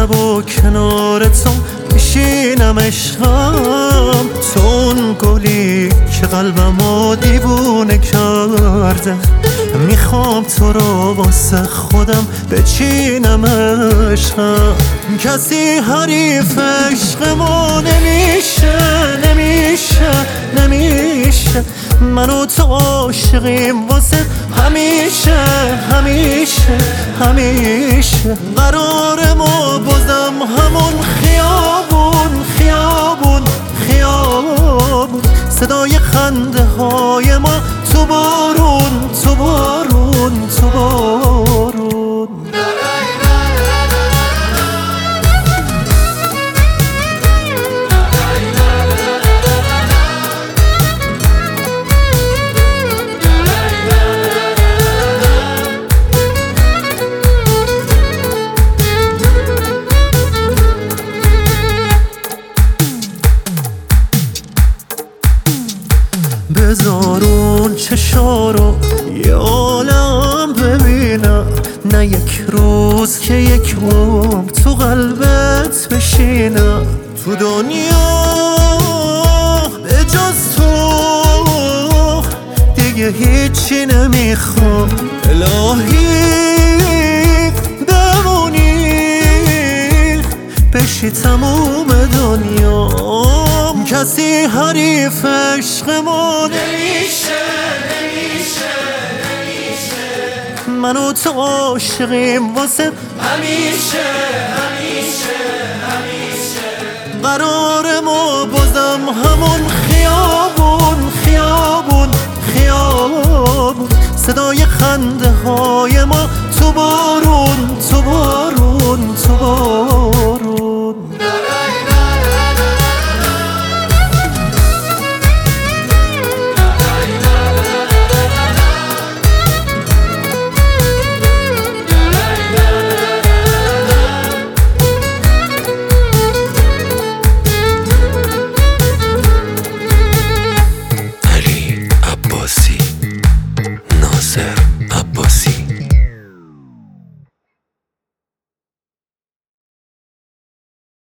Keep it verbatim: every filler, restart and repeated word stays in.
شب و کنار تو میشینم عشقم، تو اون گلی که قلبمو دیوونه کرده. میخوام تو رو واسه خودم بچینم عشقم، کسی حریف عشقمو نمیشه نمیشه نمیشه. من و تو عاشقیم واسه همیشه همیشه همیشه. قرار ما بازم همون خیابون خیابون خیابون، صدای خنده های ما تو بارون تو بارون تو بارون. بذار اون چشا رو یه عالم ببینم، نه یک روز که یک عمر تو قلبت بشینم. تو دنیا به جز تو دیگه هیچی نمیخوام، الهی بمونی بشی تموم دنیا. کسی حریف عشقمو نمیشه نمیشه نمیشه. من و تو عاشقیم واسه همیشه همیشه همیشه. قرار ما بازم همون خیابون خیابون خیابون، صدای خنده های ما